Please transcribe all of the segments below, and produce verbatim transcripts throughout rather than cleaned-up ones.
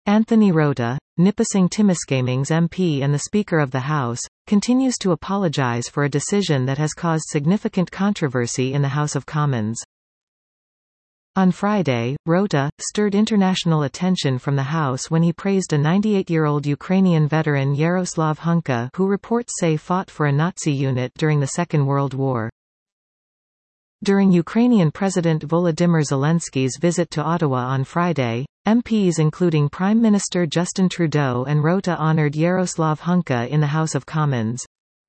Anthony Rota, Nipissing Timiskaming's M P and the Speaker of the House, continues to apologise for a decision that has caused significant controversy in the House of Commons. On Friday, Rota stirred international attention from the House when he praised a ninety-eight-year-old Ukrainian veteran Yaroslav Hunka, who reports say fought for a Nazi unit during the Second World War. During Ukrainian President Volodymyr Zelensky's visit to Ottawa on Friday, M Ps including Prime Minister Justin Trudeau and Rota honoured Yaroslav Hunka in the House of Commons.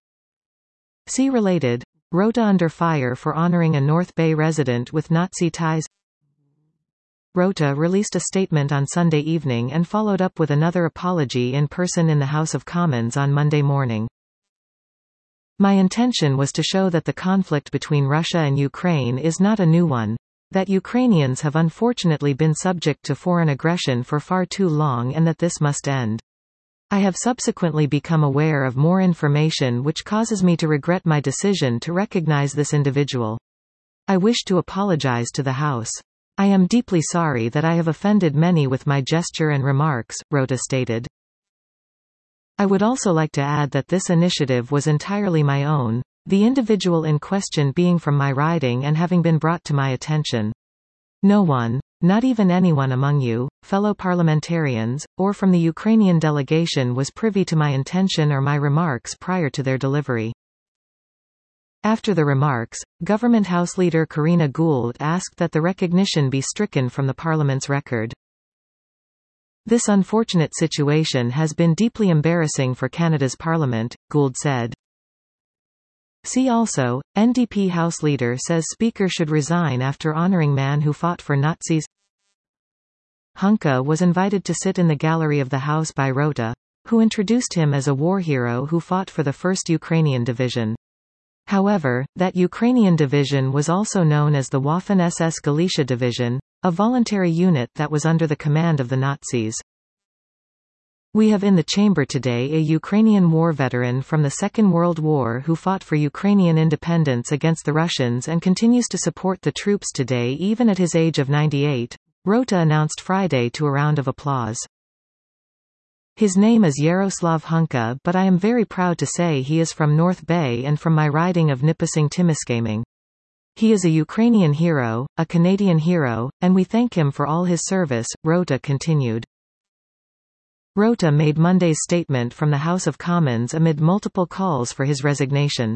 See related, Rota under fire for honouring a North Bay resident with Nazi ties. Rota released a statement on Sunday evening and followed up with another apology in person in the House of Commons on Monday morning. My intention was to show that the conflict between Russia and Ukraine is not a new one, that Ukrainians have unfortunately been subject to foreign aggression for far too long and that this must end. I have subsequently become aware of more information which causes me to regret my decision to recognize this individual. I wish to apologize to the House. I am deeply sorry that I have offended many with my gesture and remarks, Rota stated. I would also like to add that this initiative was entirely my own, the individual in question being from my riding and having been brought to my attention. No one, not even anyone among you, fellow parliamentarians, or from the Ukrainian delegation was privy to my intention or my remarks prior to their delivery. After the remarks, Government House Leader Karina Gould asked that the recognition be stricken from the Parliament's record. This unfortunate situation has been deeply embarrassing for Canada's Parliament, Gould said. See also, N D P House Leader says Speaker should resign after honouring man who fought for Nazis. Hunka was invited to sit in the gallery of the House by Rota, who introduced him as a war hero who fought for the first Ukrainian Division. However, that Ukrainian division was also known as the Waffen-S S Galicia Division, a voluntary unit that was under the command of the Nazis. We have in the chamber today a Ukrainian war veteran from the Second World War who fought for Ukrainian independence against the Russians and continues to support the troops today even at his age of ninety-eight, Rota announced Friday to a round of applause. His name is Yaroslav Hunka, but I am very proud to say he is from North Bay and from my riding of Nipissing Timiskaming. He is a Ukrainian hero, a Canadian hero, and we thank him for all his service, Rota continued. Rota made Monday's statement from the House of Commons amid multiple calls for his resignation.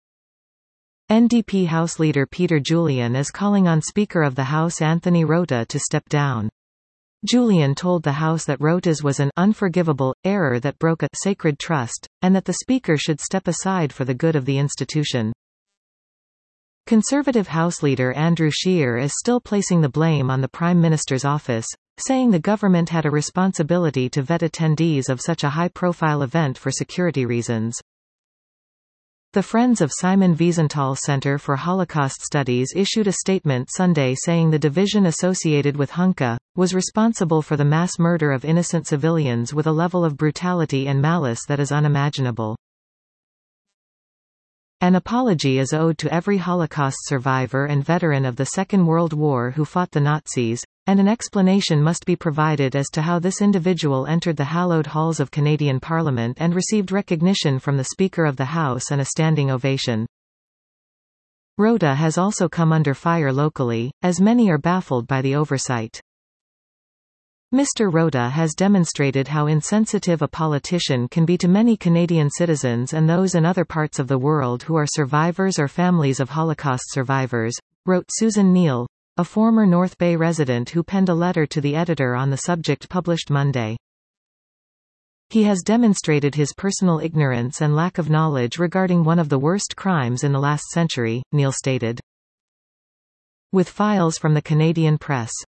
N D P House Leader Peter Julian is calling on Speaker of the House Anthony Rota to step down. Julian told the House that Rota's was an unforgivable error that broke a sacred trust, and that the Speaker should step aside for the good of the institution. Conservative House Leader Andrew Scheer is still placing the blame on the Prime Minister's office, saying the government had a responsibility to vet attendees of such a high-profile event for security reasons. The Friends of Simon Wiesenthal Center for Holocaust Studies issued a statement Sunday saying the division associated with Hunka was responsible for the mass murder of innocent civilians with a level of brutality and malice that is unimaginable. An apology is owed to every Holocaust survivor and veteran of the Second World War who fought the Nazis, and an explanation must be provided as to how this individual entered the hallowed halls of Canadian Parliament and received recognition from the Speaker of the House and a standing ovation. Rota has also come under fire locally, as many are baffled by the oversight. Mister Rota has demonstrated how insensitive a politician can be to many Canadian citizens and those in other parts of the world who are survivors or families of Holocaust survivors, wrote Susan Neal, a former North Bay resident who penned a letter to the editor on the subject published Monday. He has demonstrated his personal ignorance and lack of knowledge regarding one of the worst crimes in the last century, Neal stated. With files from the Canadian press.